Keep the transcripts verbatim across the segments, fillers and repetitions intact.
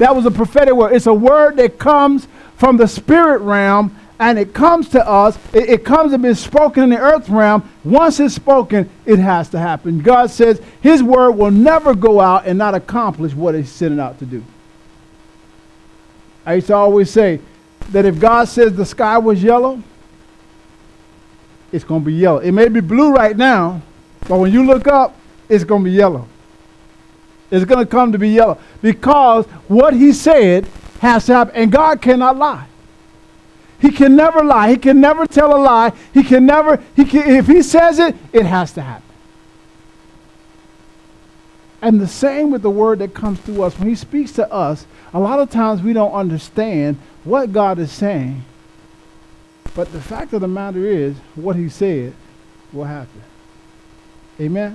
That was a prophetic word. It's a word that comes from the spirit realm, and it comes to us. It, it comes and been spoken in the earth realm. Once it's spoken, it has to happen. God says his word will never go out and not accomplish what it's sent it out to do. I used to always say that if God says the sky was yellow, it's going to be yellow. It may be blue right now, but when you look up, it's going to be yellow. It's going to come to be yellow because what he said has to happen, and God cannot lie. He can never lie. He can never tell a lie. He can never, he can, if he says it, it has to happen. And the same with the word that comes to us. When he speaks to us, a lot of times we don't understand what God is saying. But the fact of the matter is, what he said will happen. Amen?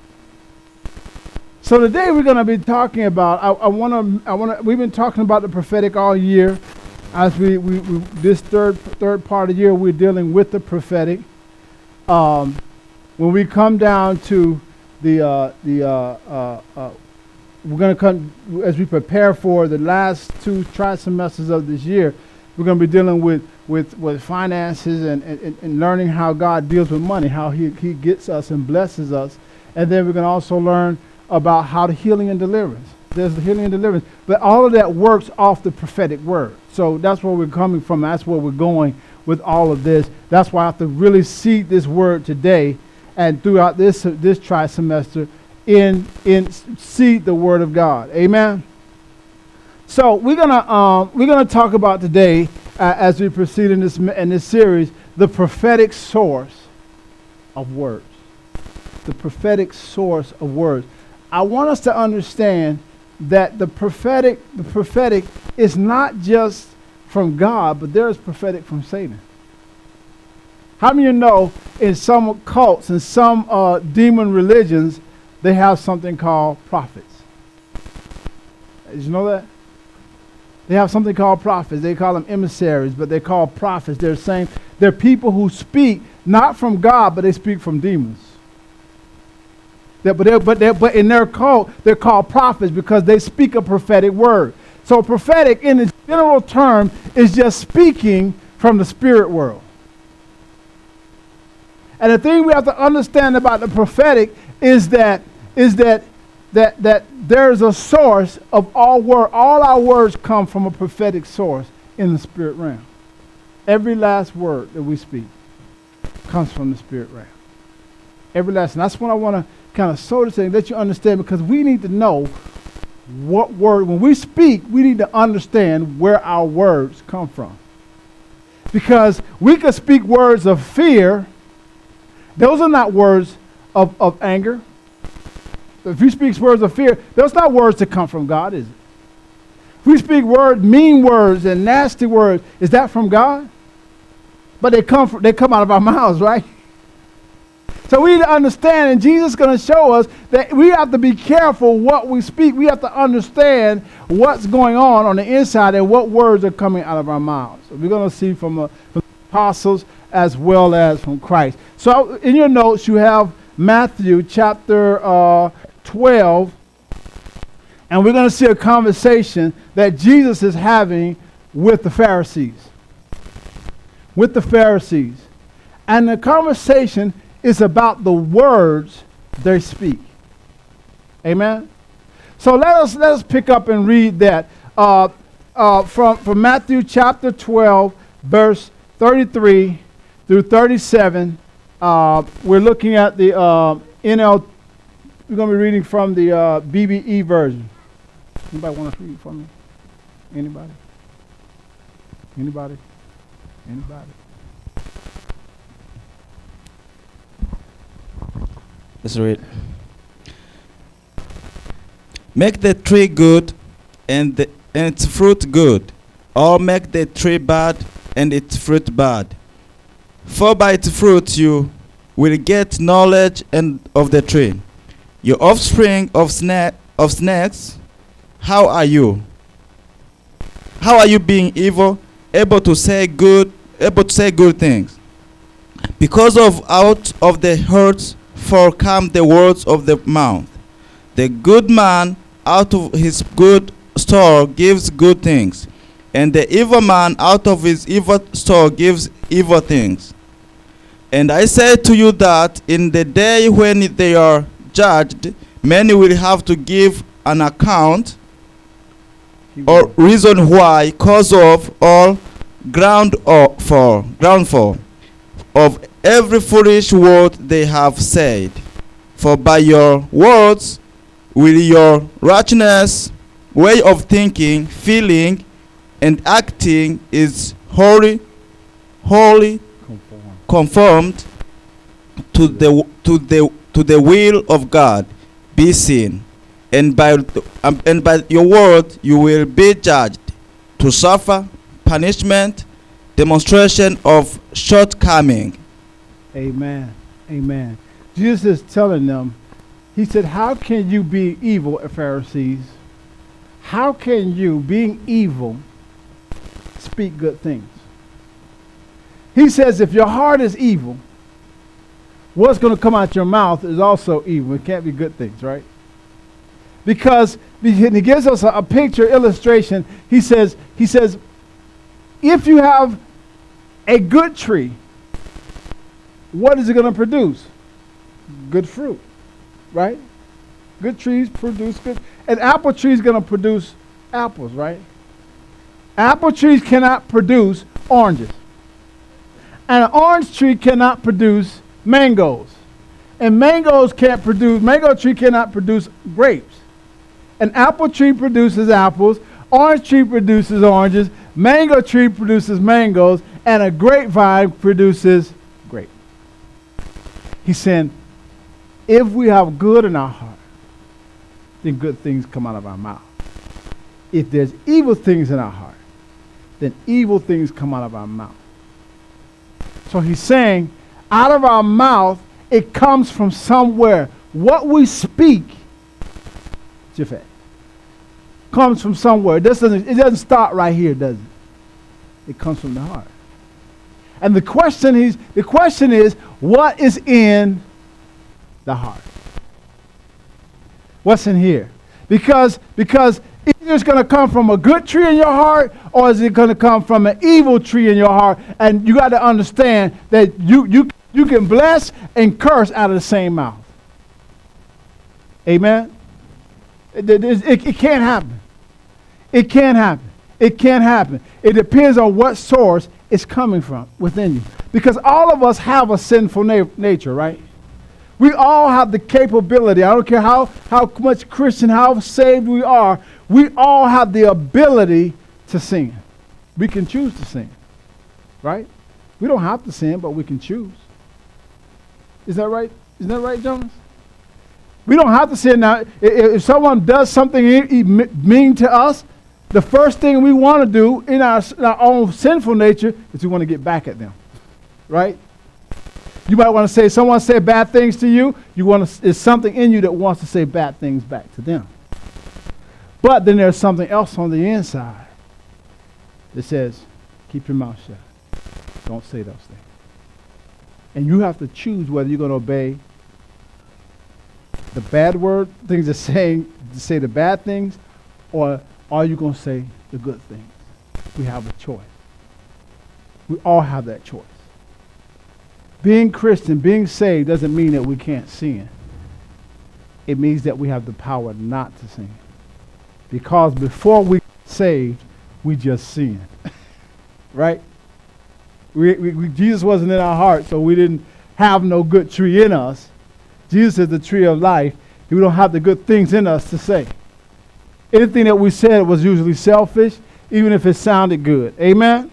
So today we're going to be talking about, I, I want to, I want to, we've been talking about the prophetic all year. As we, we, we this third third part of the year, we're dealing with the prophetic. Um, when we come down to the, uh, the uh, uh, uh, we're going to come, as we prepare for the last two tri-semesters of this year, we're going to be dealing with, with, with finances and, and, and learning how God deals with money, how he, he gets us and blesses us. And then we're going to also learn about how the healing and deliverance. There's the healing and deliverance. But all of that works off the prophetic word. So that's where we're coming from. That's where we're going with all of this. That's why I have to really seed this word today and throughout this uh, this tri-semester in in seed the word of God. Amen. So we're gonna um, we're gonna talk about today uh, as we proceed in this in this series the prophetic source of words. The prophetic source of words. I want us to understand that the prophetic, the prophetic is not just from God, but there is prophetic from Satan. How many of you know in some cults and some uh, demon religions, they have something called prophets? Did you know that? They have something called prophets. They call them emissaries, but they're called prophets. They're saying they're people who speak not from God, but they speak from demons. They're, but, they're, but, they're, but in their cult, they're called prophets because they speak a prophetic word. So prophetic, in its general term, is just speaking from the spirit world. And the thing we have to understand about the prophetic is that is that that that there's a source of all word. All our words come from a prophetic source in the spirit realm. Every last word that we speak comes from the spirit realm. Every last, and that's what I want to kind of sow this thing, let you understand, because we need to know what word, when we speak, we need to understand where our words come from. Because we could speak words of fear. Those are not words of, of anger. If you speak words of fear, those are not words that come from God, is it? If we speak words, mean words and nasty words, is that from God? But they come from, they come out of our mouths, right? So we need to understand, and Jesus is going to show us that we have to be careful what we speak. We have to understand what's going on on the inside and what words are coming out of our mouths. So we're going to see from, uh, from the apostles as well as from Christ. So in your notes, you have Matthew chapter uh, twelve, and we're going to see a conversation that Jesus is having with the Pharisees. With the Pharisees. And the conversation is about the words they speak. Amen? So let us let us pick up and read that uh, uh, from, from Matthew chapter twelve, verse thirty-three through thirty-seven. Uh, we're looking at the uh, N L. We're going to be reading from the uh, B B E version. Anybody want to read for me? Anybody? Anybody? Anybody? Let's read. Make the tree good and, the, and its fruit good, or make the tree bad and its fruit bad. For by its fruit you will get knowledge and of the tree. Your offspring of, sna- of snakes, how are you? How are you being evil, able to say good, able to say good things? Because of out of the hearts for come the words of the mouth. The good man out of his good store gives good things, and the evil man out of his evil store gives evil things. And I say to you that in the day when they are judged, many will have to give an account or reason why, cause of, or ground or for, ground for, of every foolish word they have said. For by your words will your righteousness, way of thinking, feeling, and acting is wholly, wholly Conform. conformed to the to the to the will of God be seen, and by um, and by your word you will be judged to suffer punishment, demonstration of shortcoming. Amen. Amen. Jesus is telling them, he said, how can you be evil, Pharisees? How can you, being evil, speak good things? He says, if your heart is evil, what's going to come out your mouth is also evil. It can't be good things, right? Because he gives us a, a picture illustration. He says, he says, if you have a good tree, what is it going to produce? Good fruit, right? Good trees produce good. An apple tree is going to produce apples, right? Apple trees cannot produce oranges. And an orange tree cannot produce mangoes. And mangoes can't produce, mango tree cannot produce grapes. An apple tree produces apples, orange tree produces oranges, mango tree produces mangoes, and a grapevine produces grapes. He's saying, if we have good in our heart, then good things come out of our mouth. If there's evil things in our heart, then evil things come out of our mouth. So he's saying, out of our mouth, it comes from somewhere. What we speak, Japhet, comes from somewhere. It doesn't, it doesn't start right here, does it? It comes from the heart. And the question is, the question is, what is in the heart? What's in here? Because, because either it's going to come from a good tree in your heart, or is it going to come from an evil tree in your heart? And you got to understand that you, you, you can bless and curse out of the same mouth. Amen? It, it, it, it can't happen. It can't happen. It can't happen. It depends on what source it's coming from within you. Because all of us have a sinful na- nature, right? We all have the capability. I don't care how, how much Christian, how saved we are. We all have the ability to sin. We can choose to sin, right? We don't have to sin, but we can choose. Is that right? Isn't that right, Jonas? We don't have to sin. Now, if, if someone does something mean to us, the first thing we want to do in our, in our own sinful nature is we want to get back at them, right? You might want to say, someone said bad things to you. You want to, there's something in you that wants to say bad things back to them. But then there's something else on the inside that says, keep your mouth shut. Don't say those things. And you have to choose whether you're going to obey the bad word, things are saying, to say the bad things, or are you going to say the good things? We have a choice. We all have that choice. Being Christian, being saved, doesn't mean that we can't sin. It means that we have the power not to sin. Because before we saved, we just sinned. Right? We, we, we, Jesus wasn't in our heart, so we didn't have no good tree in us. Jesus is the tree of life. We don't have the good things in us to say. Anything that we said was usually selfish, even if it sounded good. Amen?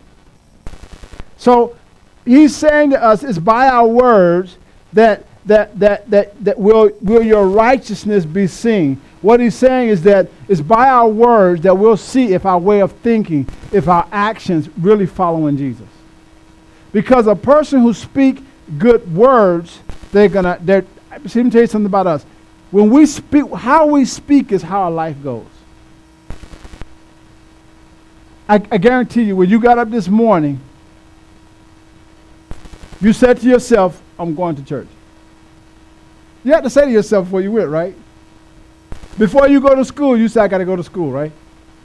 So he's saying to us, it's by our words that that that that that will will your righteousness be seen. What he's saying is that it's by our words that we'll see if our way of thinking, if our actions really following Jesus. Because a person who speak good words, they're gonna they're see, let me tell you something about us. When we speak, how we speak is how our life goes. I, I guarantee you, when you got up this morning, you said to yourself, I'm going to church. You have to say to yourself before you went, right? Before you go to school, you say, I got to go to school, right?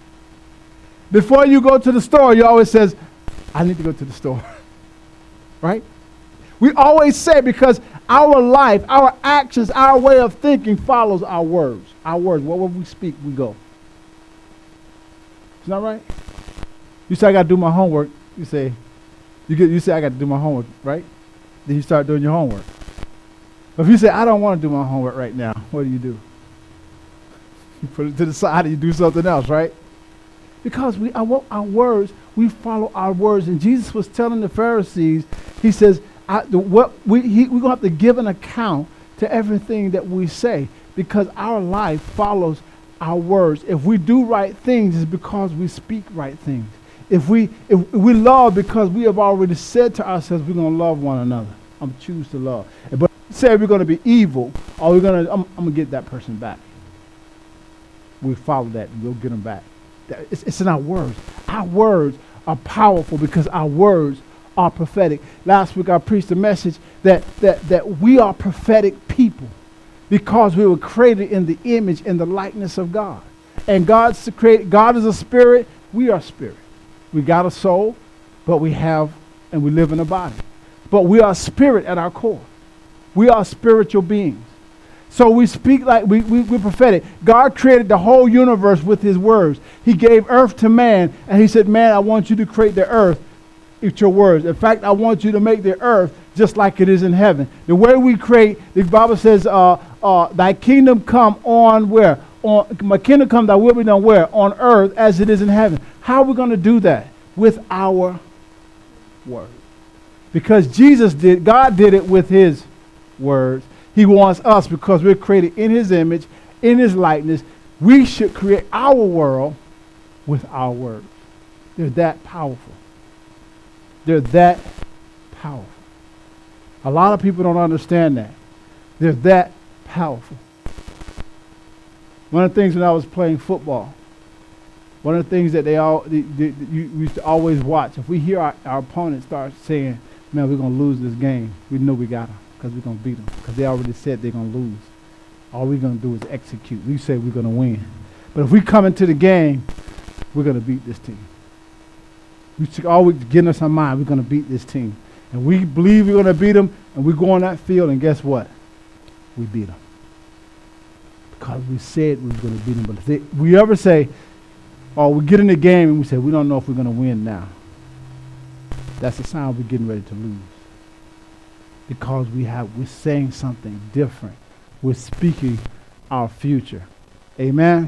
Before you go to the store, you always says, I need to go to the store. Right? We always say, because our life, our actions, our way of thinking follows our words. Our words, whatever we speak, we go. Isn't that right? You say, I got to do my homework. You say, you get, you say, I got to do my homework, right? Then you start doing your homework. But if you say, I don't want to do my homework right now, what do you do? You put it to the side and you do something else, right? Because we, our, our words, we follow our words. And Jesus was telling the Pharisees, he says, I, the, what we, he, we're going to have to give an account to everything that we say, because our life follows our words. If we do right things, it's because we speak right things. If we if we love because we have already said to ourselves we're going to love one another. I'm going to choose to love. But say we're going to be evil, or we're going to, I'm, I'm going to get that person back. We follow that and we'll get them back. It's, it's in our words. Our words are powerful because our words are prophetic. Last week I preached a message that, that, that we are prophetic people because we were created in the image and the likeness of God. And God's created, God is a spirit, we are spirit. We got a soul, but we have, and we live in a body. But we are spirit at our core. We are spiritual beings. So we speak like we, we, we're prophetic. God created the whole universe with his words. He gave earth to man, and he said, man, I want you to create the earth with your words. In fact, I want you to make the earth just like it is in heaven. The way we create, the Bible says, uh, uh, thy kingdom come on where? On my kingdom come, thy will be done where? On earth as it is in heaven. How are we going to do that? With our word. Because Jesus did, God did it with his words. He wants us, because we're created in his image, in his likeness. We should create our world with our words. They're that powerful. They're that powerful. A lot of people don't understand that. They're that powerful. One of the things when I was playing football, one of the things that they all they, they, you used to always watch, if we hear our, our opponent start saying, man, we're going to lose this game, we know we got them. Because we're going to beat them. Because they already said they're going to lose. All we're going to do is execute. We say we're going to win. But if we come into the game, we're going to beat this team. We should always get in us our mind, we're going to beat this team. And we believe we're going to beat them, and we go on that field, and guess what? We beat them. Because we said we were going to beat them. But if they, we ever say, oh, we get in the game, and we say, we don't know if we're going to win now. That's a sign we're getting ready to lose. Because we have, we're saying something different. We're speaking our future. Amen.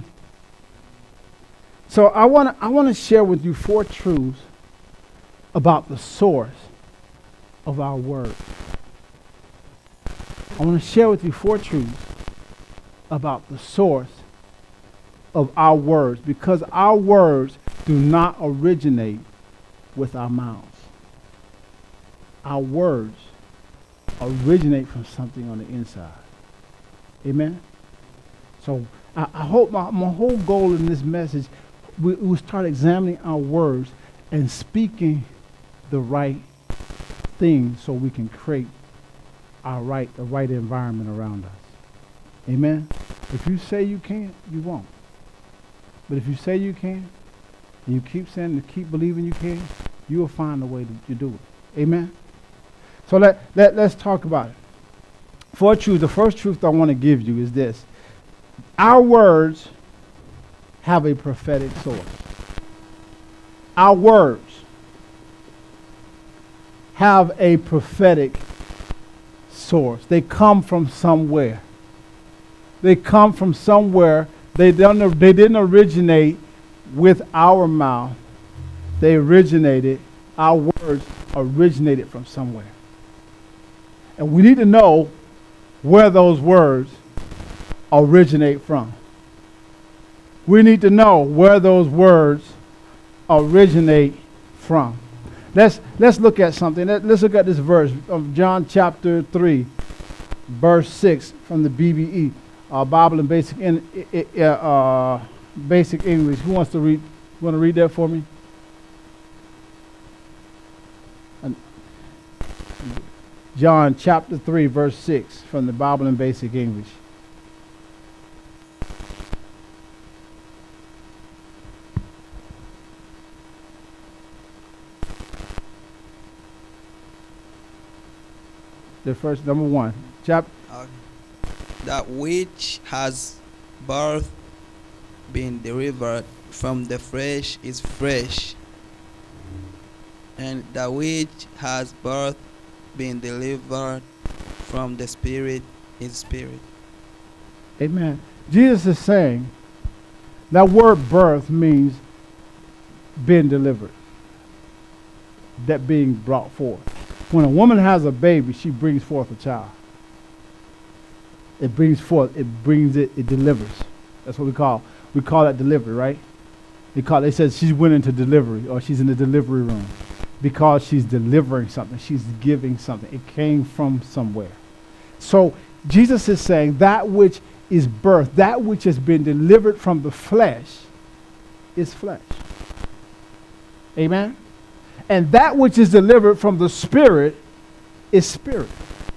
So I want to I want to share with you four truths about the source of our word. I want to share with you four truths about the source of our words, because our words do not originate with our mouths. Our words originate from something on the inside. Amen? So I, I hope my, my whole goal in this message, we will start examining our words and speaking the right things so we can create our right, the right environment around us. Amen? If you say you can't, you won't. But if you say you can, and you keep saying and keep believing you can, you will find a way to, to do it. Amen? So let, let, let's talk about it. Four truths. The first truth I want to give you is this. Our words have a prophetic source. Our words have a prophetic source. They come from somewhere. They come from somewhere. They don't, they didn't originate with our mouth. They originated, our words originated from somewhere. And we need to know where those words originate from. We need to know where those words originate from. Let's let's look at something. Let, let's look at this verse of John chapter three, verse six from the B B E, uh, Bible in Basic in uh, uh, Basic English. Who wants to read? Want to read that for me? John chapter three, verse six from the Bible in Basic English. The first, number one. Chap. Uh, that which has birth been delivered from the flesh is flesh, and that which has birth been delivered from the spirit is spirit. Amen. Jesus is saying that word birth means being delivered, that being brought forth. When a woman has a baby, she brings forth a child. It brings forth, it brings it, it delivers. That's what we call, we call that delivery, right? They call, they said she's went into delivery, or she's in the delivery room, because she's delivering something. She's giving something. It came from somewhere. So Jesus is saying that which is birth, that which has been delivered from the flesh, is flesh. Amen? And that which is delivered from the spirit is spirit.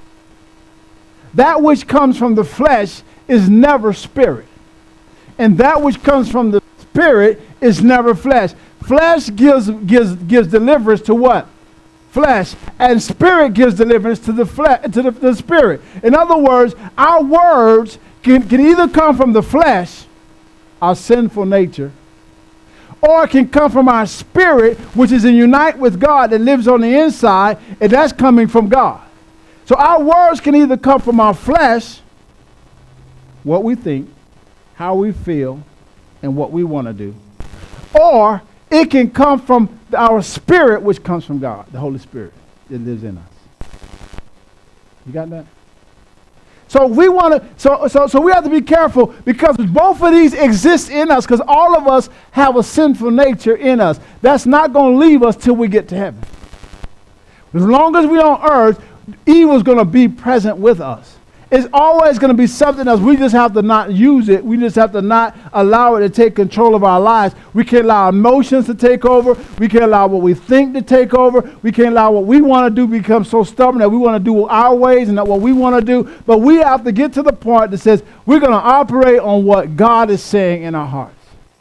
That which comes from the flesh is never spirit. And that which comes from the spirit is never flesh. Flesh gives gives gives deliverance to what? Flesh. And spirit gives deliverance to the flesh, to the, the spirit. In other words, our words can, can either come from the flesh, our sinful nature, or it can come from our spirit, which is in unite with God, that lives on the inside, and that's coming from God. So our words can either come from our flesh, what we think, how we feel, and what we want to do, or it can come from our spirit, which comes from God, the Holy Spirit that lives in us. You got that? So we want to. So so so we have to be careful, because both of these exist in us, because all of us have a sinful nature in us. That's not going to leave us till we get to heaven. As long as we're on earth, evil is going to be present with us. It's always going to be something else. We just have to not use it. We just have to not allow it to take control of our lives. We can't allow emotions to take over. We can't allow what we think to take over. We can't allow what we want to do become so stubborn that we want to do our ways and not what we want to do. But we have to get to the point that says we're going to operate on what God is saying in our hearts,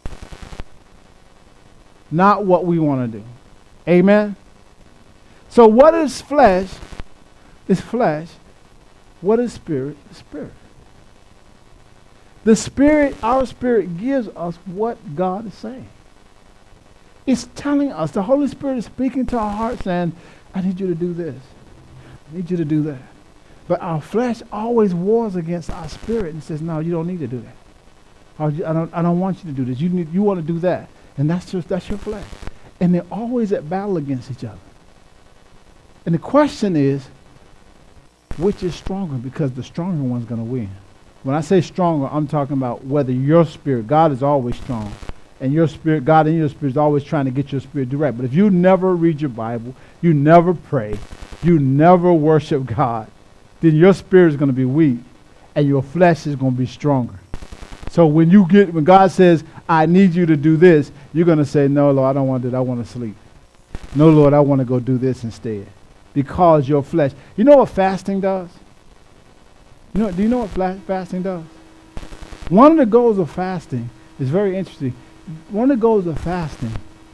not what we want to do. Amen? So what is flesh? Is flesh. What is spirit? Spirit. The spirit, our spirit gives us what God is saying. It's telling us, the Holy Spirit is speaking to our hearts saying, I need you to do this. I need you to do that. But our flesh always wars against our spirit and says, no, you don't need to do that. I don't, I don't want you to do this. You need, you want to do that. And that's just, that's your flesh. And they're always at battle against each other. And the question is, which is stronger? Because the stronger one's going to win. When I say stronger, I'm talking about whether your spirit, God is always strong, and your spirit, God in your spirit is always trying to get your spirit direct. But if you never read your Bible, you never pray, you never worship God, then your spirit is going to be weak, and your flesh is going to be stronger. So when you get, when God says, I need you to do this, you're going to say, no, Lord, I don't want to do that. I want to sleep. No, Lord, I want to go do this instead. Because your flesh. You know what fasting does? You know, do you know what fla- fasting does? One of the goals of fasting is very interesting. One of the goals of fasting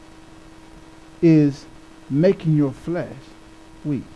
is making your flesh weak.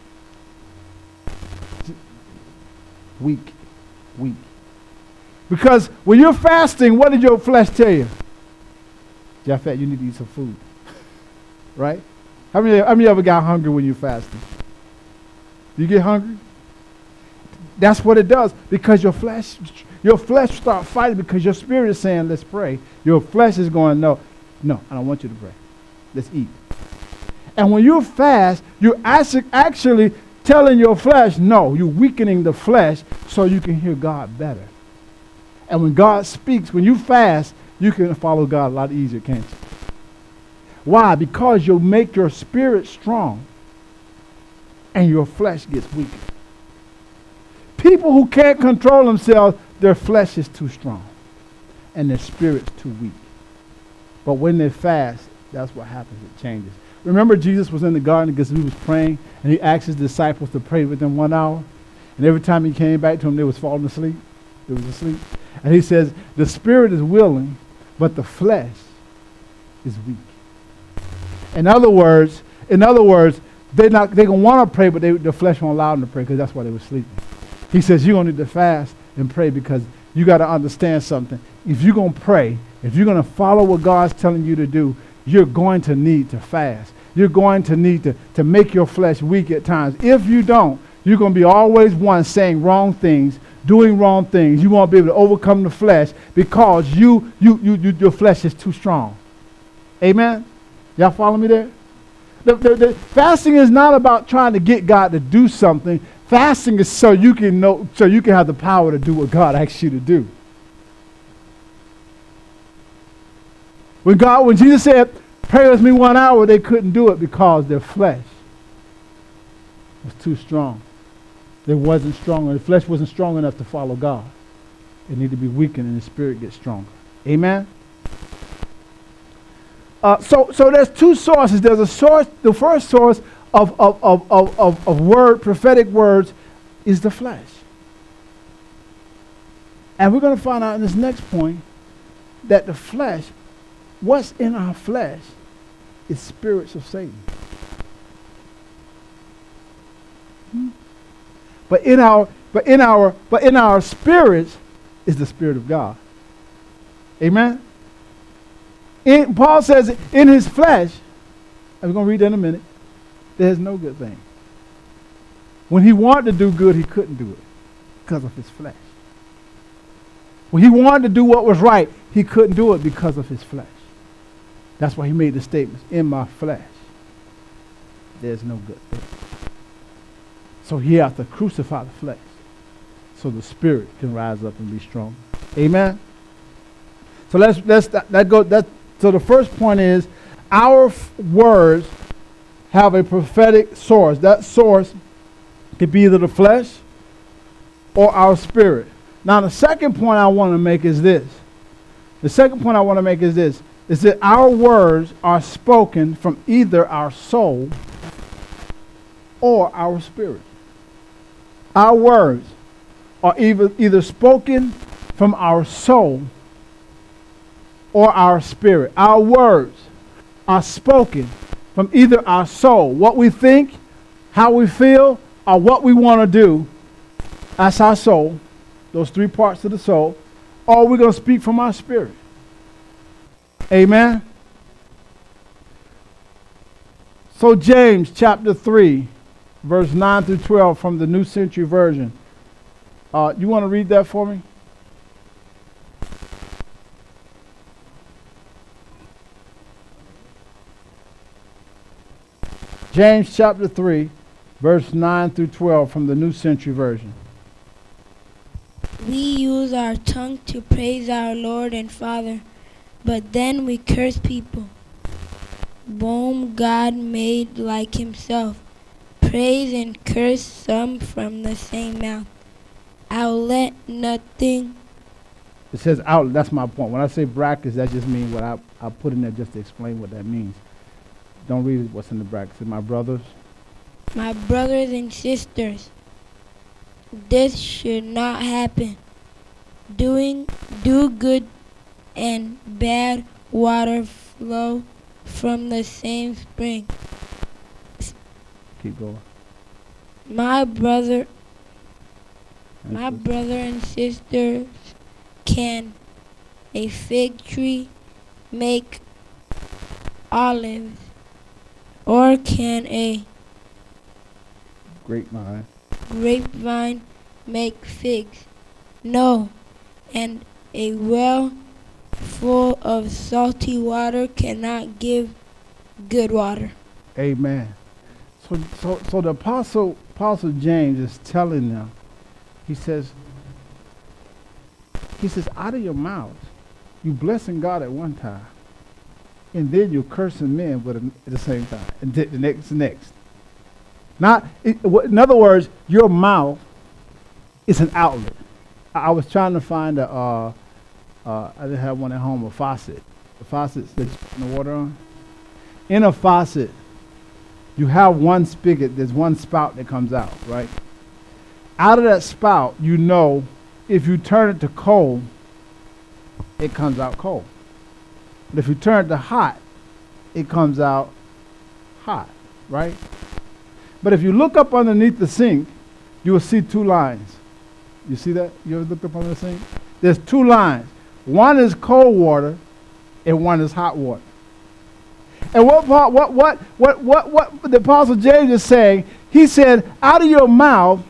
Weak. Weak. Because when you're fasting, what did your flesh tell you? Japhet, you need to eat some food. Right? How many, how many ever got hungry when you're fasting? You get hungry? That's what it does, because your flesh, your flesh start fighting, because your spirit is saying, let's pray. Your flesh is going, no, no, I don't want you to pray. Let's eat. And when you fast, you're actually telling your flesh, no, you're weakening the flesh so you can hear God better. And when God speaks, when you fast, you can follow God a lot easier, can't you? Why? Because you'll make your spirit strong and your flesh gets weaker. People who can't control themselves, their flesh is too strong and their spirit's too weak. But when they fast, that's what happens. It changes. Remember, Jesus was in the garden because he was praying, and he asked his disciples to pray within one hour. And every time he came back to them, they was falling asleep. They was asleep. And he says, the spirit is willing, but the flesh is weak. In other words, in other words, they're not, they're going to want to pray, but they, the flesh won't allow them to pray because that's why they were sleeping. He says you're going to need to fast and pray because you got to understand something. If you're going to pray, if you're going to follow what God's telling you to do, you're going to need to fast. You're going to need to, to make your flesh weak at times. If you don't, you're going to be always one saying wrong things, doing wrong things. You won't be able to overcome the flesh because you, you, you, you your flesh is too strong. Amen? Y'all follow me there? The, the, the fasting is not about trying to get God to do something. Fasting is so you can know, so you can have the power to do what God asks you to do. When God, when Jesus said, "Pray with me one hour," they couldn't do it because their flesh was too strong. They wasn't strong. Their flesh wasn't strong enough to follow God. It needed to be weakened and the spirit gets stronger. Amen. Uh, so, so there's two sources. There's a source. The first source of of, of, of, of of word, prophetic words, is the flesh. And we're going to find out in this next point that the flesh, what's in our flesh, is spirits of Satan. Hmm? But in our, but in our, but in our spirits is the Spirit of God. Amen. In, Paul says in his flesh, and we're going to read that in a minute, there's no good thing. When he wanted to do good, he couldn't do it because of his flesh. When he wanted to do what was right, he couldn't do it because of his flesh. That's why he made the statements, in my flesh, there's no good thing. So he has to crucify the flesh so the spirit can rise up and be strong. Amen? So let's, let's that, that go, that, so the first point is our f- words have a prophetic source. That source could be either the flesh or our spirit. Now the second point I want to make is this. The second point I want to make is this. Is that our words are spoken from either our soul or our spirit. Our words are either, either spoken from our soul or our spirit. Our words are spoken from either our soul, what we think, how we feel, or what we want to do. That's our soul, those three parts of the soul, or we're going to speak from our spirit. Amen. So James chapter three, verse nine through twelve from the New Century Version. Uh, you want to read that for me? James chapter three, verse nine through twelve from the New Century Version. We use our tongue to praise our Lord and Father, but then we curse people whom God made like himself. Praise and curse some from the same mouth. I'll let nothing. It says out. That's my point. When I say brackets, that just means what I, I put in there just to explain what that means. Don't read what's in the brackets. My brothers. My brothers and sisters, this should not happen. Doing do good and bad water flow from the same spring. Keep going. My brother, And my sis- brother and sisters, can a fig tree make olives, or can a Grapevine. grapevine make figs? No, and a well full of salty water cannot give good water. Amen. So, so, so the apostle, apostle James is telling them. He says, he says, out of your mouth, you blessing God at one time, and then you're cursing men with a, at the same time, and th- the next, next. Not, it, w- in other words, your mouth is an outlet. I, I was trying to find a. Uh, uh, I didn't have one at home, a faucet. The faucets that you put the water on. In a faucet, you have one spigot. There's one spout that comes out, right? Out of that spout, you know, if you turn it to cold, it comes out cold. But if you turn it to hot, it comes out hot, right? But if you look up underneath the sink, you will see two lines. You see that? You ever looked up under the sink? There's two lines. One is cold water and one is hot water. And what what what what what what, what the Apostle James is saying, he said, out of your mouth,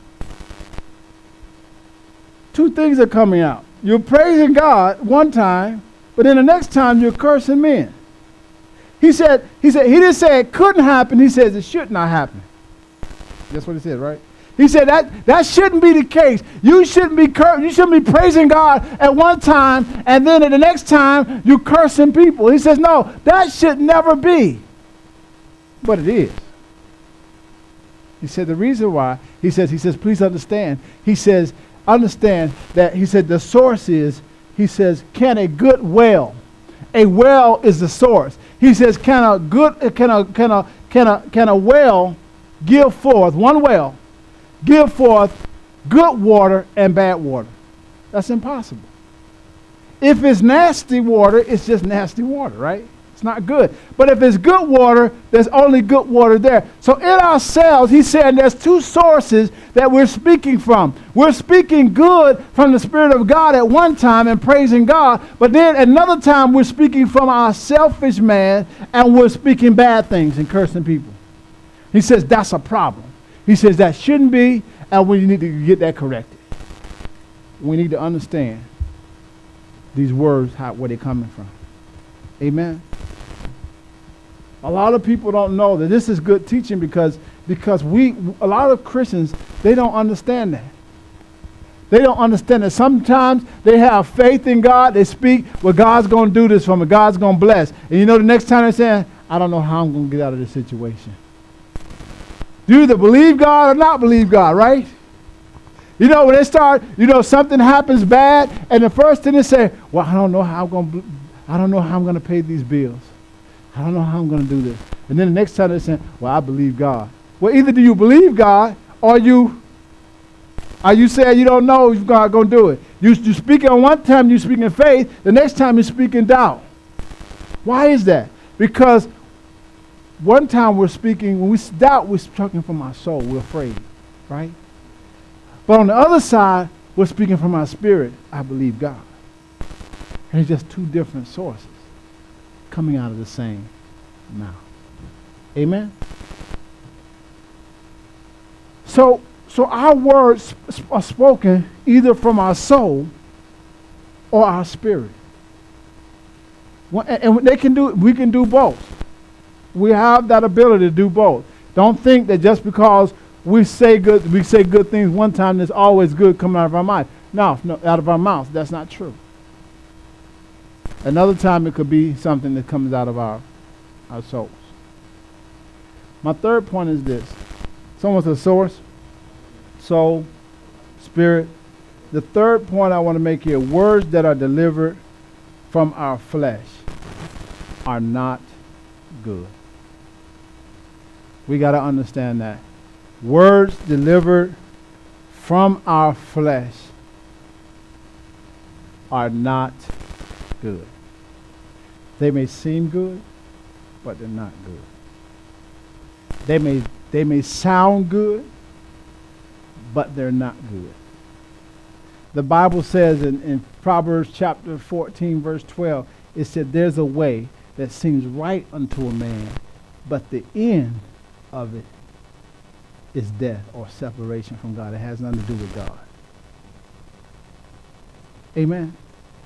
two things are coming out. You're praising God one time, but then the next time you're cursing men. He said, he said, he didn't say it couldn't happen, he says it should not happen. That's what he said, right? He said that that shouldn't be the case. You shouldn't be cur- you shouldn't be praising God at one time and then at the next time you cursing people. He says, no, that should never be. But it is. He said the reason why, he says, he says, please understand. He says, understand that, he said, the source is, he says, can a good well, a well is the source. He says, can a good, can a, can a, can a, can a well give forth, one well, give forth good water and bad water? That's impossible. If it's nasty water, it's just nasty water, right? It's not good. But if it's good water, there's only good water there. So in ourselves, he's saying there's two sources that we're speaking from. We're speaking good from the Spirit of God at one time and praising God. But then another time we're speaking from our selfish man and we're speaking bad things and cursing people. He says that's a problem. He says that shouldn't be, and we need to get that corrected. We need to understand these words, how, where they're coming from. Amen. A lot of people don't know that this is good teaching because because we a lot of Christians, they don't understand that. They don't understand that sometimes they have faith in God. They speak, well, God's going to do this for me. God's going to bless. And you know the next time they're saying, I don't know how I'm going to get out of this situation. You either believe God or not believe God, right? You know, when they start, you know, something happens bad, and the first thing they say, well, I don't know how I'm going to I don't know how I'm going to pay these bills. I don't know how I'm going to do this. And then the next time they say, well, I believe God. Well, either do you believe God or you are you saying you don't know if God going to do it. You, you speak on one time, you speak in faith. The next time you speak in doubt. Why is that? Because one time we're speaking, when we doubt, we're talking from our soul. We're afraid, right? But on the other side, we're speaking from our spirit. I believe God. And it's just two different sources coming out of the same mouth. Amen? So, so our words sp- are spoken either from our soul or our spirit. Well, and, and they can do, we can do both. We have that ability to do both. Don't think that just because we say good, we say good things one time, there's always good coming out of our mouth. No, no, out of our mouth. That's not true. Another time it could be something that comes out of our, our souls. My third point is this. Someone's a source, soul, spirit. The third point I want to make here, words that are delivered from our flesh are not good. We got to understand that. Words delivered from our flesh are not good. They may seem good, but they're not good. They may they may sound good, but they're not good. The Bible says in, in Proverbs chapter fourteen, verse twelve, it said there's a way that seems right unto a man, but the end of it is death or separation from God. It has nothing to do with God. Amen.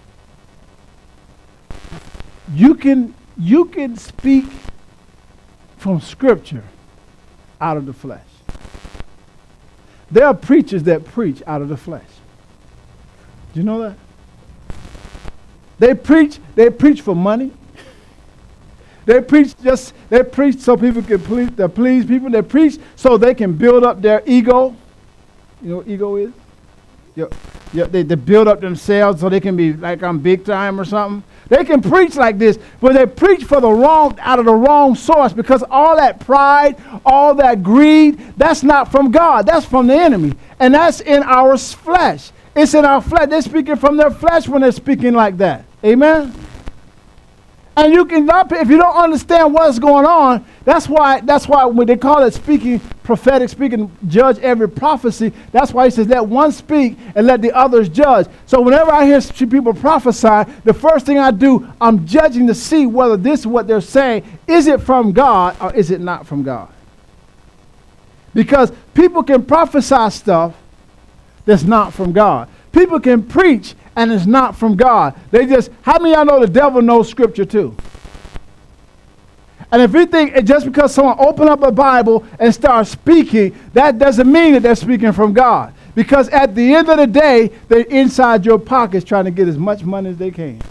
You can you can speak from Scripture out of the flesh. There are preachers that preach out of the flesh. Do you know that? They preach, they preach for money. They preach just they preach so people can please, to please people. They preach so they can build up their ego. You know what ego is? Yeah, yeah, they, they build up themselves so they can be like I'm big time or something. They can preach like this, but they preach for the wrong, out of the wrong source, because all that pride, all that greed, that's not from God. That's from the enemy. And that's in our flesh. It's in our flesh. They're speaking from their flesh when they're speaking like that. Amen? And you can not, if you don't understand what's going on, that's why that's why when they call it speaking, prophetic speaking, judge every prophecy, that's why he says let one speak and let the others judge. So whenever I hear people prophesy, the first thing I do, I'm judging to see whether this is what they're saying, is it from God or is it not from God? Because people can prophesy stuff that's not from God. People can preach and it's not from God. They just, how many of y'all know the devil knows scripture too? And if you think it just because someone open up a Bible and start speaking, that doesn't mean that they're speaking from God. Because at the end of the day, they're inside your pockets trying to get as much money as they can.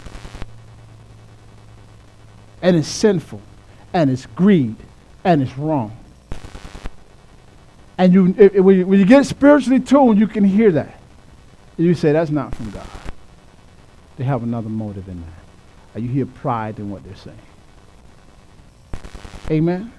And it's sinful. And it's greed. And it's wrong. And you, if, when, you when you get spiritually tuned, you can hear that. And you say, that's not from God. They have another motive in that. Or you hear pride in what they're saying. Amen.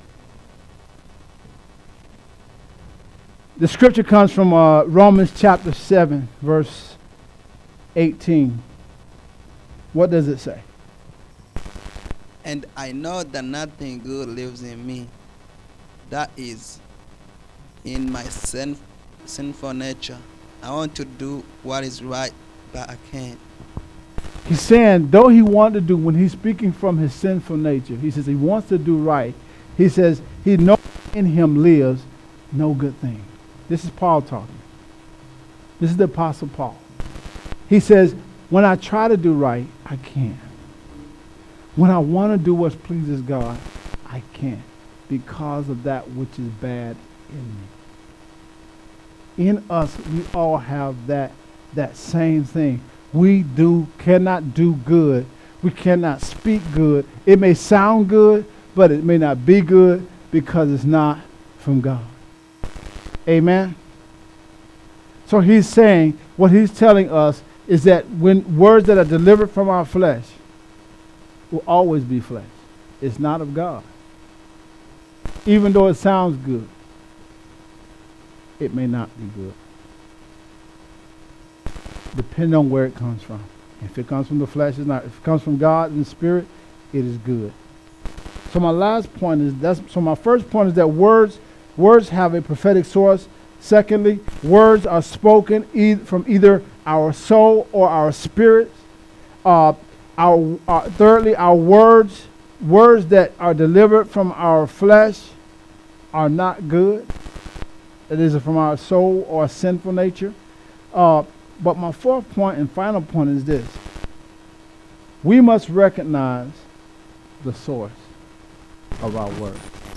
The scripture comes from uh, Romans chapter seven, verse eighteen. What does it say? And I know that nothing good lives in me. That is, in my sin, sinful nature. I want to do what is right, but I can't. He's saying, though he wanted to do, when he's speaking from his sinful nature, he says he wants to do right. He says he knows in him lives no good thing. This is Paul talking. This is the Apostle Paul. He says, when I try to do right, I can't. When I want to do what pleases God, I can't, because of that which is bad in me. In us, we all have that, that same thing. We do cannot do good. We cannot speak good. It may sound good, but it may not be good because it's not from God. Amen. So he's saying, what he's telling us is that when words that are delivered from our flesh will always be flesh. It's not of God. Even though it sounds good, it may not be good. Depending on where it comes from. If it comes from the flesh, it's not. If it comes from God and the Spirit, it is good. So my last point is that's so my first point is that words words have a prophetic source. Secondly, words are spoken e- from either our soul or our spirit. Uh, our, our thirdly, our words words that are delivered from our flesh are not good. It is from our soul or sinful nature. Uh, But my fourth point and final point is this. We must recognize the source of our words.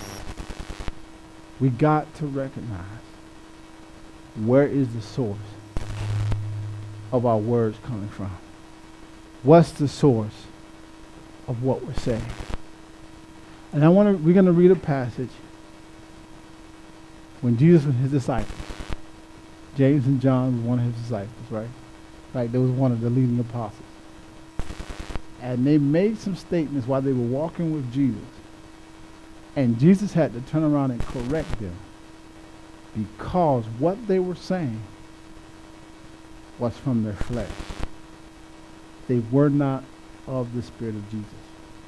We got to recognize where is the source of our words coming from. What's the source of what we're saying? And I want to we're going to read a passage when Jesus and his disciples, James and John was one of his disciples, right? Right, they was one of the leading apostles. And they made some statements while they were walking with Jesus. And Jesus had to turn around and correct them because what they were saying was from their flesh. They were not of the Spirit of Jesus.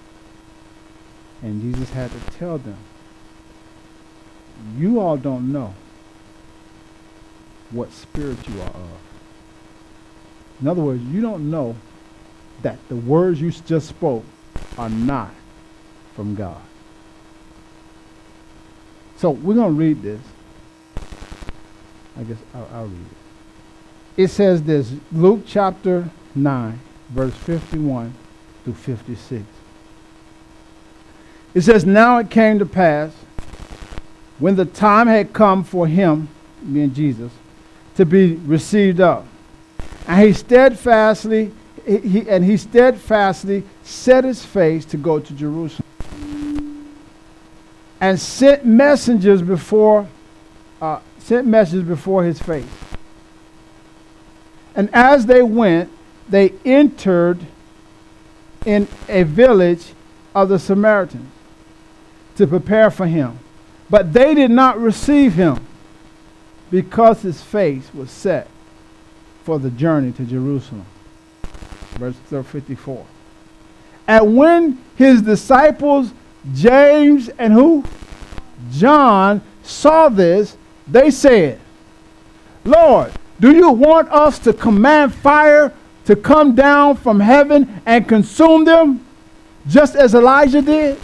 And Jesus had to tell them, you all don't know what spirit you are of. In other words, you don't know that the words you just spoke are not from God. So we're going to read this. I guess I'll, I'll read it. It says this, Luke chapter nine, verse fifty-one through fifty-six. It says, now it came to pass, when the time had come for him, being Jesus, to be received up. And he steadfastly, he, he, and he steadfastly set his face to go to Jerusalem, and sent messengers before, uh, sent messengers before his face. And as they went, they entered in a village of the Samaritans to prepare for him, but they did not receive him, because his face was set for the journey to Jerusalem. Verse fifty-four. And when his disciples, James and who? John, saw this, they said, Lord, do you want us to command fire to come down from heaven and consume them, just as Elijah did?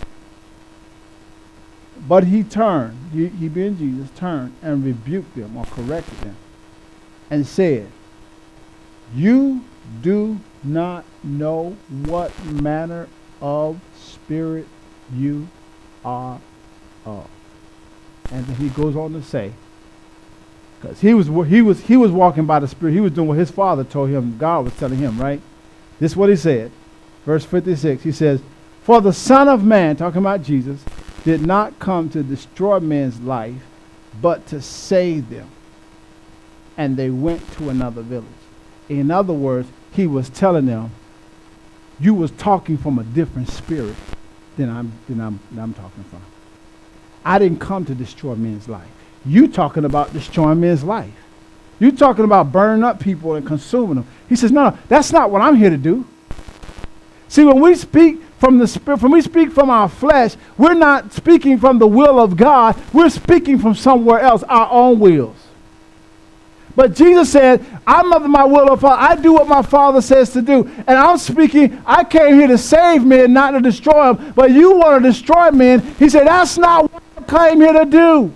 But he turned, he, he being Jesus, turned and rebuked them or corrected them and said, you do not know what manner of spirit you are of. And then he goes on to say, because he was he was he was walking by the Spirit, he was doing what his Father told him, God was telling him, right? This is what he said, verse fifty-six. He says, "For the Son of Man," talking about Jesus, "did not come to destroy men's life, but to save them." And they went to another village. In other words, he was telling them, you was talking from a different spirit than I'm, than I'm, than I'm talking from. I didn't come to destroy men's life. You talking about destroying men's life. You talking about burning up people and consuming them. He says, no, that's not what I'm here to do. See, when we speak from the spirit, when we speak from our flesh, we're not speaking from the will of God. We're speaking from somewhere else, our own wills. But Jesus said, I'm of my will of Father. I do what my Father says to do. And I'm speaking, I came here to save men, not to destroy them. But you want to destroy men. He said, that's not what I came here to do.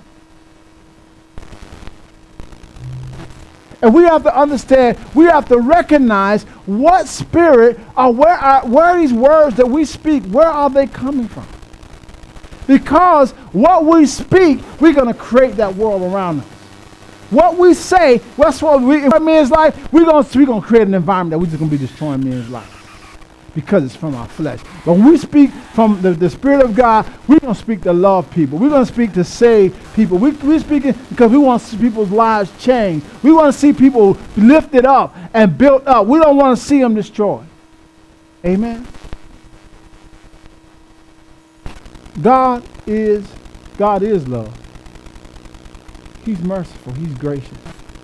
And we have to understand, we have to recognize what spirit or where are, where are these words that we speak, where are they coming from? Because what we speak, we're going to create that world around us. What we say, that's what we, in men's life, we're going we're gonna create an environment that we're just going to be destroying men's life because it's from our flesh. But when we speak from the, the Spirit of God, we're going to speak to love people. We're going to speak to save people. We, we're speaking because we want to see people's lives change. We want to see people lifted up and built up. We don't want to see them destroyed. Amen? God is, God is love. He's merciful. He's gracious.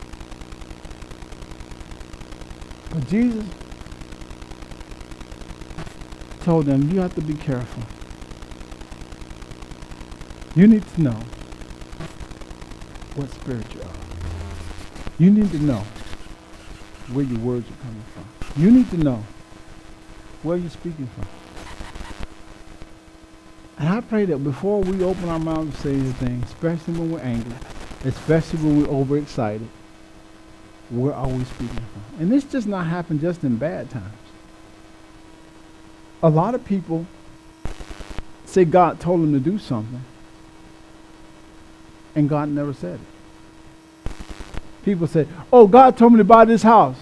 But Jesus told them, you have to be careful. You need to know what spirit you are. You need to know where your words are coming from. You need to know where you're speaking from. And I pray that before we open our mouths to say anything, especially when we're angry, especially when we're overexcited, where are we speaking from? And this does not happen just in bad times. A lot of people say God told them to do something, and God never said it. People say, oh, God told me to buy this house.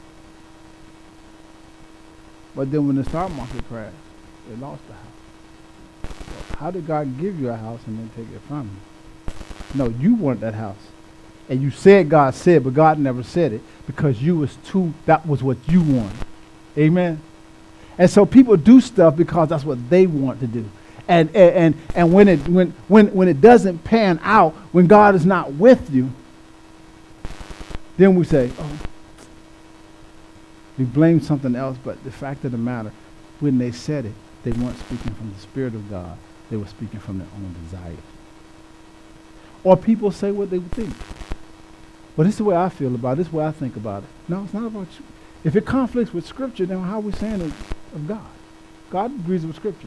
But then when the stock market crashed, they lost the house. So how did God give you a house and then take it from you? No, you wanted that house. And you said God said, but God never said it because you was too, that was what you wanted. Amen? And so people do stuff because that's what they want to do. And and and, and when it when, when when it doesn't pan out, when God is not with you, then we say, oh, we blame something else. But the fact of the matter, when they said it, they weren't speaking from the Spirit of God. They were speaking from their own desires. Or people say what they think. Well, this is the way I feel about it. This is the way I think about it. No, it's not about you. If it conflicts with Scripture, then how are we saying it of God? God agrees with Scripture.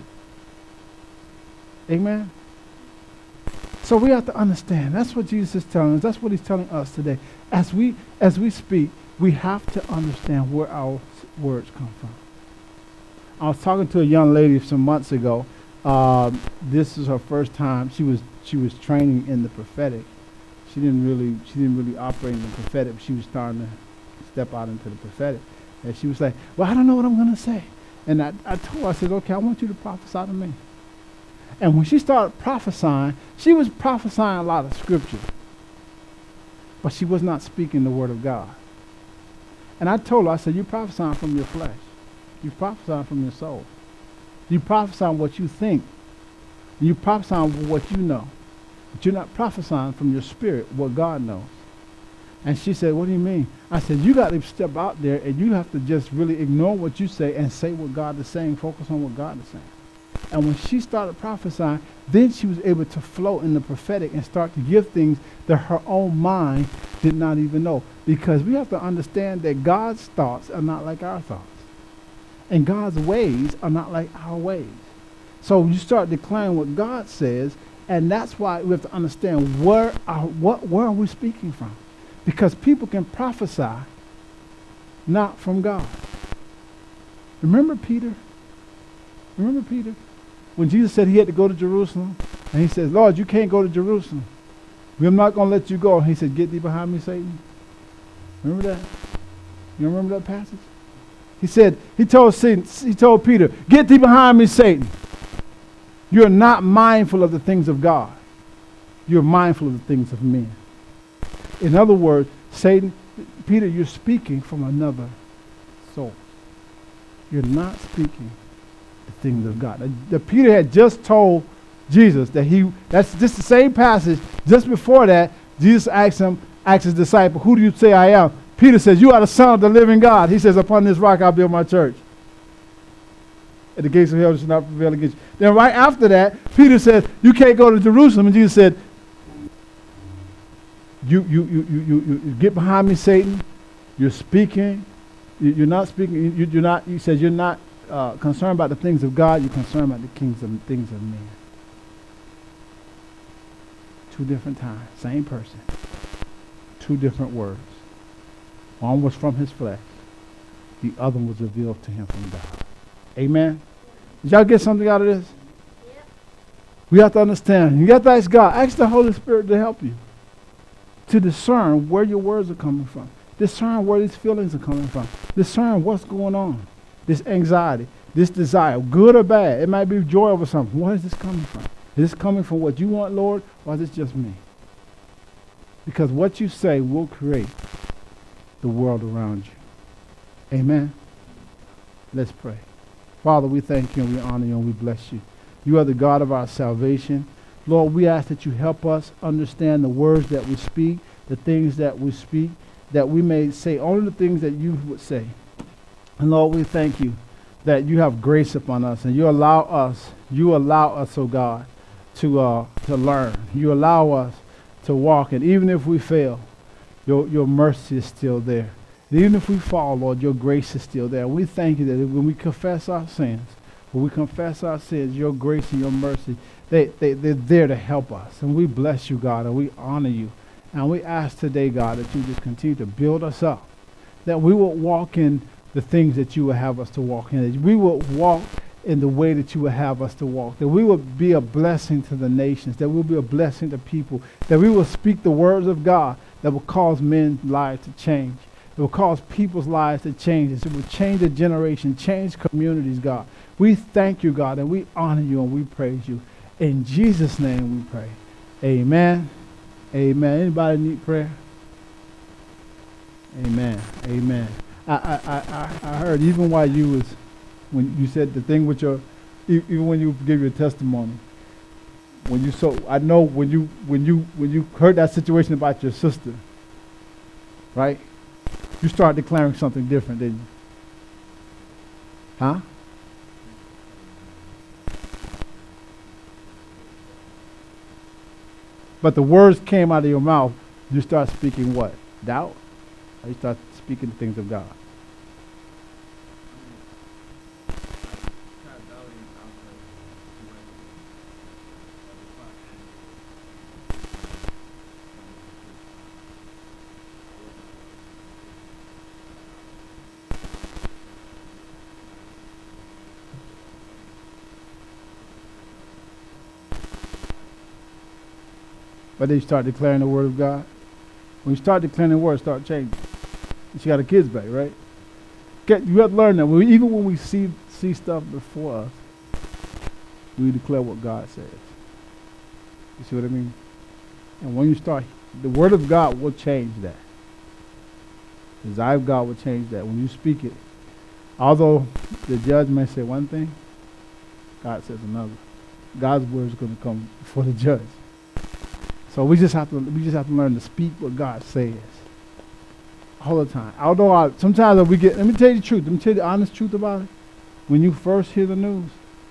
Amen? So we have to understand. That's what Jesus is telling us. That's what he's telling us today. As we, as we speak, we have to understand where our words come from. I was talking to a young lady some months ago. Um, this is her first time. She was she was training in the prophetic. She didn't really she didn't really operate in the prophetic. But she was starting to step out into the prophetic, and she was like, "Well, I don't know what I'm going to say." And I, I told her, I said, "Okay, I want you to prophesy to me." And when she started prophesying, she was prophesying a lot of scripture, but she was not speaking the word of God. And I told her, I said, "You're prophesying from your flesh. You're prophesying from your soul. You prophesy what you think. You prophesy what you know. But you're not prophesying from your spirit what God knows." And she said, what do you mean? I said, you got to step out there and you have to just really ignore what you say and say what God is saying. Focus on what God is saying. And when she started prophesying, then she was able to flow in the prophetic and start to give things that her own mind did not even know. Because we have to understand that God's thoughts are not like our thoughts. And God's ways are not like our ways. So you start declaring what God says, and that's why we have to understand where are, what, where are we speaking from? Because people can prophesy not from God. Remember Peter? Remember Peter? When Jesus said he had to go to Jerusalem, and he says, Lord, you can't go to Jerusalem. I'm not going to let you go. And he said, get thee behind me, Satan. Remember that? You remember that passage? He said, he told Satan, he told Peter, get thee behind me, Satan. You're not mindful of the things of God. You're mindful of the things of men. In other words, Satan, Peter, you're speaking from another source. You're not speaking the things of God. The, the Peter had just told Jesus that he, that's just the same passage. Just before that, Jesus asked him, asked his disciple, who do you say I am? Peter says, you are the Son of the living God. He says, upon this rock I'll build my church. And the gates of hell shall not prevail against you. Then right after that, Peter said, you can't go to Jerusalem. And Jesus said, you, you, you, you, you, you get behind me, Satan. You're speaking. You, you're not speaking. You, you're not, he says, you're not uh, concerned about the things of God. You're concerned about the kings of, things of men. Two different times. Same person. Two different words. One was from his flesh. The other was revealed to him from God. Amen. Did y'all get something out of this? Yep. We have to understand. You have to ask God. Ask the Holy Spirit to help you. To discern where your words are coming from. Discern where these feelings are coming from. Discern what's going on. This anxiety. This desire. Good or bad. It might be joy over something. Where is this coming from? Is this coming from what you want, Lord? Or is this just me? Because what you say will create the world around you. Amen. Let's pray. Father, we thank you and we honor you and we bless you. You are the God of our salvation. Lord, we ask that you help us understand the words that we speak, the things that we speak, that we may say only the things that you would say. And Lord, we thank you that you have grace upon us and you allow us, you allow us, oh God, to uh, to learn. You allow us to walk, and even if we fail, your your mercy is still there. And even if we fall, Lord, your grace is still there. We thank you that when we confess our sins, when we confess our sins, your grace and your mercy, they, they, they're there to help us. And we bless you, God, and we honor you. And we ask today, God, that you just continue to build us up, that we will walk in the things that you will have us to walk in, that we will walk in the way that you will have us to walk, that we will be a blessing to the nations, that we'll be a blessing to people, that we will speak the words of God that will cause men's lives to change. It will cause people's lives to change. It will change a generation, change communities, God. We thank you, God, and we honor you and we praise you. In Jesus' name we pray. Amen. Amen. Anybody need prayer? Amen. Amen. I, I, I, I heard even while you was, when you said the thing with your, even when you give your testimony, when you so, I know when you, when you, when you heard that situation about your sister, right? You start declaring something different, didn't you? Huh? But the words came out of your mouth. You start speaking what? Doubt? Or you start speaking the things of God? But then you start declaring the word of God. When you start declaring the word, start changing. She got her kids back, right? Get, you have to learn that. We, even when we see see stuff before us, we declare what God says. You see what I mean? And when you start, the word of God will change that. The desire of God will change that. When you speak it, although the judge may say one thing, God says another. God's word is going to come before the judge. So we just have to we just have to learn to speak what God says. All the time. Although I, sometimes we get, let me tell you the truth. Let me tell you the honest truth about it. When you first hear the news,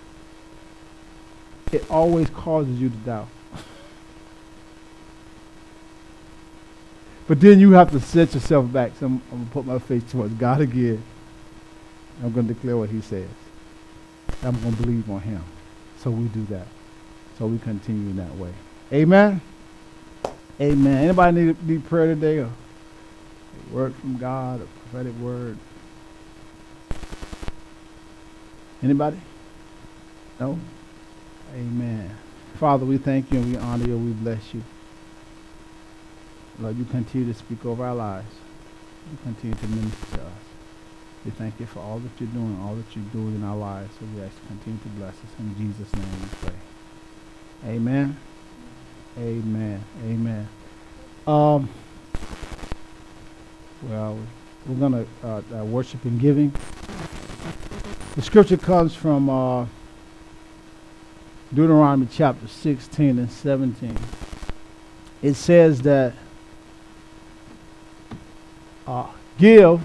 it always causes you to doubt. But then you have to set yourself back. So I'm, I'm going to put my face towards God again. I'm going to declare what he says. I'm going to believe on him. So we do that. So we continue in that way. Amen? Amen. Anybody need, need prayer today? Or a word from God, a prophetic word? Anybody? No? Amen. Father, we thank you and we honor you and we bless you. Lord, you continue to speak over our lives. You continue to minister to us. We thank you for all that you're doing, all that you're doing in our lives. So we ask you to continue to bless us. In Jesus' name we pray. Amen. Amen. Amen. Um, well, we're going to uh, uh, worship and giving. The scripture comes from uh, Deuteronomy chapter sixteen and seventeen. It says that uh, give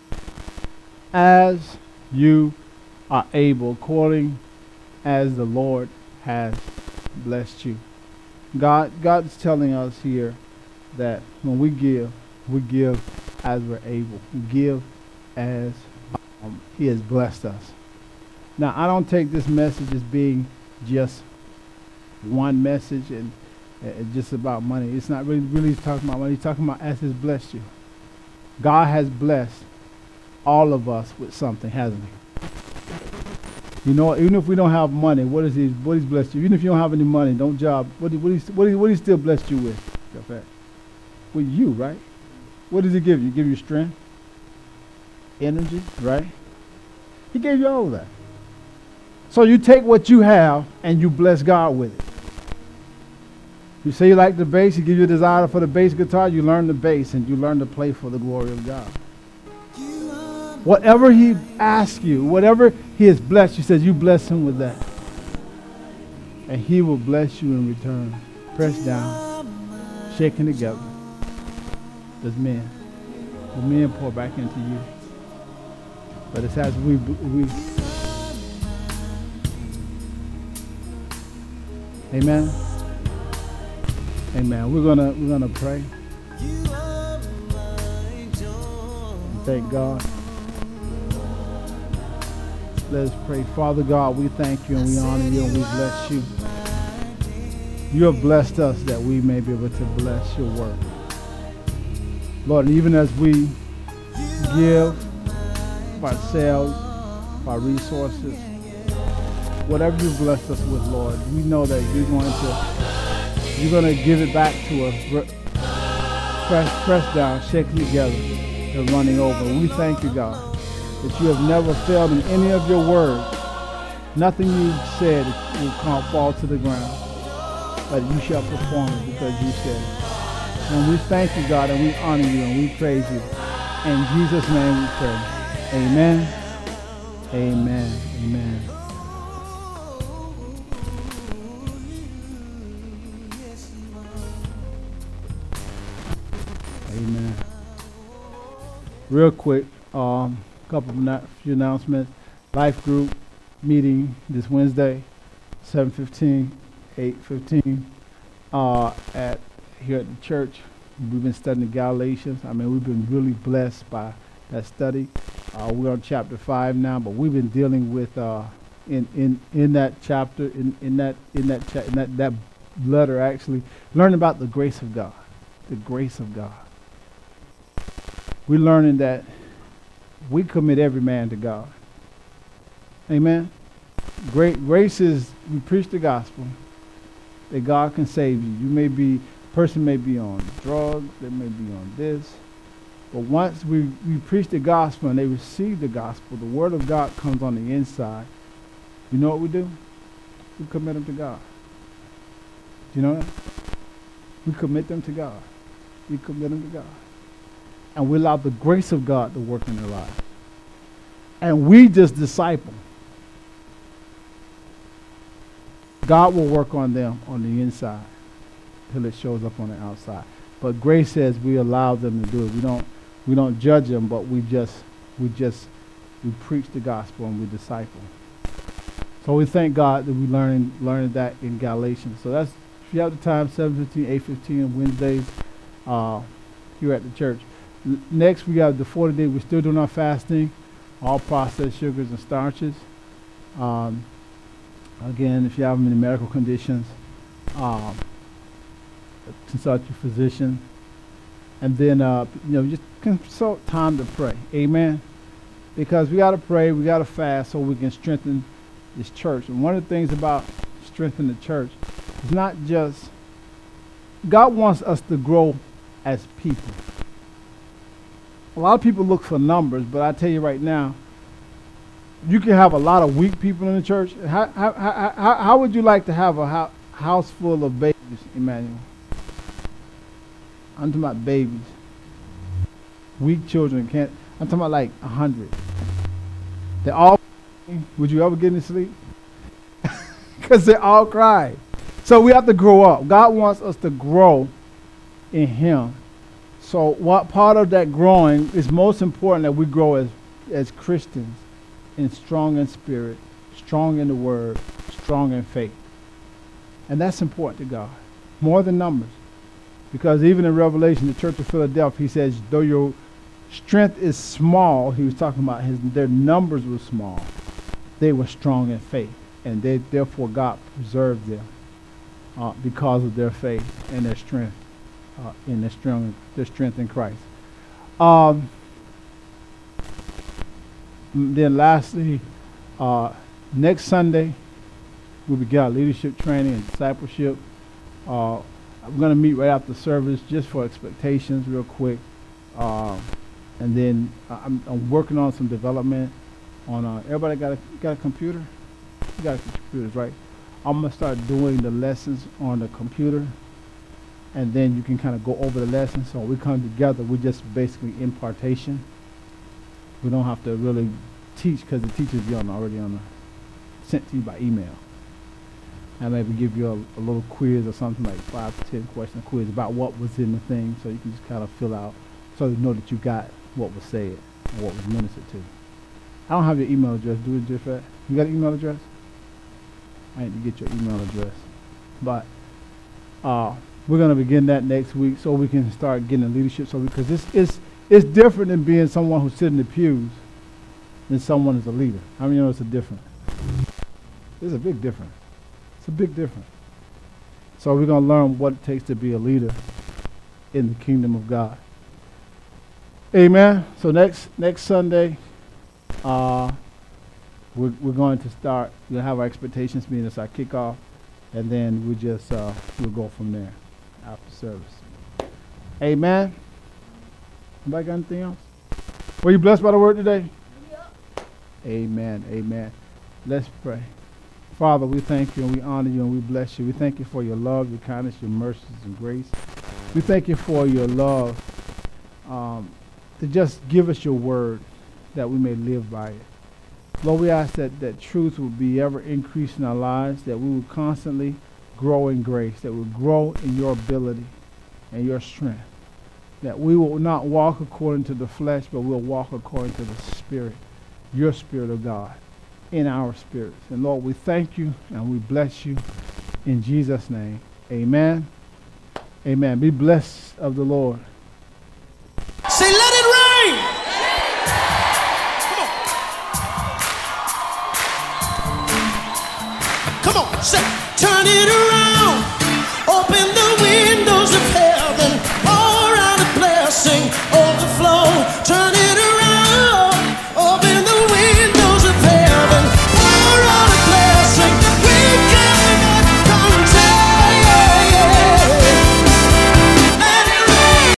as you are able, according as the Lord has blessed you. God, God's telling us here that when we give, we give as we're able. We give as um, he has blessed us. Now, I don't take this message as being just one message and uh, just about money. It's not really, really talking about money. He's talking about as he's blessed you. God has blessed all of us with something, hasn't he? You know, even if we don't have money, what is he? What he's blessed you? Even if you don't have any money, don't job. What what he what he, what he still blessed you with? With you, right? What does he give you? Give you strength, energy, right? He gave you all of that. So you take what you have and you bless God with it. You say you like the bass, he gives you a desire for the bass guitar, you learn the bass and you learn to play for the glory of God. Whatever he asks you, whatever he has blessed you, says you bless him with that. And he will bless you in return. Pressed down, shaken together. As men. The men pour back into you. But it's as we we Amen. Amen. We're gonna we're gonna pray. And thank God. Let us pray. Father God, we thank you and we honor you and we bless you. You have blessed us that we may be able to bless your work. Lord, and even as we give of ourselves, of our resources, whatever you've blessed us with, Lord, we know that you're going to you're going to give it back to us, press, press down, shaking together, and running over. We thank you, God, that you have never failed in any of your words. Nothing you've said will come fall to the ground, but you shall perform it because you said it. And we thank you, God, and we honor you and we praise you. In Jesus' name we pray. Amen. Amen. Amen. Amen. Real quick, um, couple of na- few announcements. Life group meeting this Wednesday, seven fifteen, eight fifteen, uh, at here at the church. We've been studying the Galatians. I mean, we've been really blessed by that study. Uh, we're on chapter five now, but we've been dealing with uh, in in in that chapter, in in that in that cha- in that that letter, actually, learning about the grace of God, the grace of God. We're learning that we commit every man to God. Amen. Great grace is we preach the gospel that God can save you. You may be person may be on drugs, they may be on this, but once we, we preach the gospel and they receive the gospel, the word of God comes on the inside. You know what we do? We commit them to God. Do you know that? We commit them to God. We commit them to God. And we allow the grace of God to work in their lives. And we just disciple. God will work on them on the inside till it shows up on the outside. But grace says we allow them to do it. We don't We don't judge them, but we just we just we preach the gospel and we disciple. So we thank God that we learning learning that in Galatians. So that's, if you have the time, seven fifteen, eight fifteen Wednesdays uh, here at the church. L- next, we got the forty day. We're still doing our fasting, all processed sugars and starches. Um, again, if you have any medical conditions, um, consult your physician. And then, uh, you know, just consult time to pray. Amen. Because we got to pray, we got to fast so we can strengthen this church. And one of the things about strengthening the church is not just, God wants us to grow as people. A lot of people look for numbers, but I tell you right now, you can have a lot of weak people in the church. How, how, how, how, how would you like to have a ho- house full of babies, Emmanuel? I'm talking about babies. Weak children can't. I'm talking about like a hundred. They all. Would you ever get any sleep? Because they all cry. So we have to grow up. God wants us to grow in Him. So what part of that growing is most important that we grow as as Christians, in strong in spirit, strong in the Word, strong in faith, and that's important to God more than numbers. Because even in Revelation, the Church of Philadelphia, he says, though your strength is small, he was talking about his their numbers were small, they were strong in faith, and they therefore God preserved them uh, because of their faith and their strength uh, in their strong their strength in Christ. Um, then lastly, uh, next Sunday we'll begin our leadership training and discipleship. Uh, I'm going to meet right after service just for expectations real quick. Uh, and then uh, I'm, I'm working on some development on, uh, everybody got a, got a computer? You got computers, right? I'm going to start doing the lessons on the computer. And then you can kind of go over the lessons. So we come together, we're just basically impartation. We don't have to really teach because the teachers be on already on the, sent to you by email. I maybe give you a, a little quiz or something like five to ten question quiz about what was in the thing, so you can just kind of fill out, so you know that you got what was said or what was ministered to. I don't have your email address. Do it, Jeff? You got an email address? I need to get your email address. But uh, we're gonna begin that next week, so we can start getting the leadership. So because it's it's it's different than being someone who's sitting in the pews than someone who's a leader. How many know it's a difference? There's a big difference. It's a big difference. So we're going to learn what it takes to be a leader in the kingdom of God. Amen. So next next Sunday, uh, we're, we're going to start. We'll have our expectations meeting. It's our kickoff. And then we just, uh, we'll go from there after service. Amen. Anybody got anything else? Were you blessed by the word today? Yep. Amen. Amen. Let's pray. Father, we thank you and we honor you and we bless you. We thank you for your love, your kindness, your mercies and grace. We thank you for your love um, to just give us your word that we may live by it. Lord, we ask that, that truth will be ever increased in our lives, that we will constantly grow in grace, that we will grow in your ability and your strength, that we will not walk according to the flesh, but we'll walk according to the Spirit, your Spirit of God, in our spirits. And Lord, we thank you and we bless you in Jesus' name. Amen. Amen. Be blessed of the Lord. Say, let it rain. Come on. Come on. Say, turn it around.